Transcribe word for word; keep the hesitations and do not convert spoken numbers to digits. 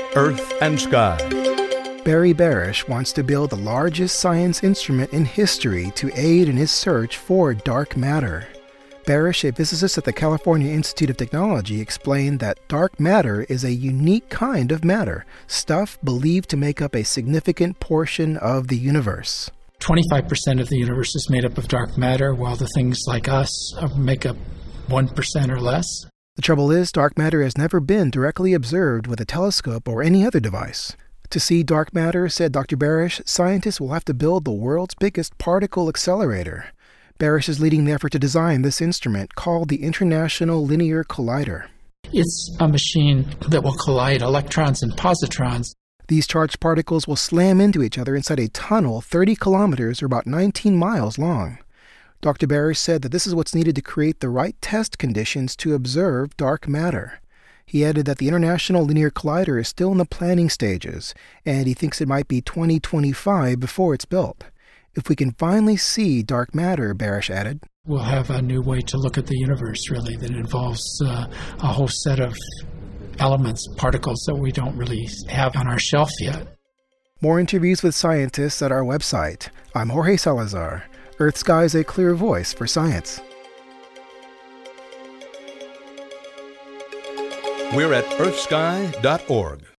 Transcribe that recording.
Earth and Sky. Barry Barish wants to build the largest science instrument in history to aid in his search for dark matter. Barish, a physicist at the California Institute of Technology, explained that dark matter is a unique kind of matter, stuff believed to make up a significant portion of the universe. twenty-five percent of the universe is made up of dark matter, while the things like us make up one percent or less. The trouble is, dark matter has never been directly observed with a telescope or any other device. To see dark matter, said Doctor Barish, scientists will have to build the world's biggest particle accelerator. Barish is leading the effort to design this instrument called the International Linear Collider. It's a machine that will collide electrons and positrons. These charged particles will slam into each other inside a tunnel thirty kilometers or about nineteen miles long. Doctor Barish said that this is what's needed to create the right test conditions to observe dark matter. He added that the International Linear Collider is still in the planning stages, and he thinks it might be twenty twenty-five before it's built. If we can finally see dark matter, Barish added, we'll have a new way to look at the universe, really, that involves uh, a whole set of elements, particles that we don't really have on our shelf yet. More interviews with scientists at our website. I'm Jorge Salazar. Earth Sky is a clear voice for science. We're at earth sky dot org.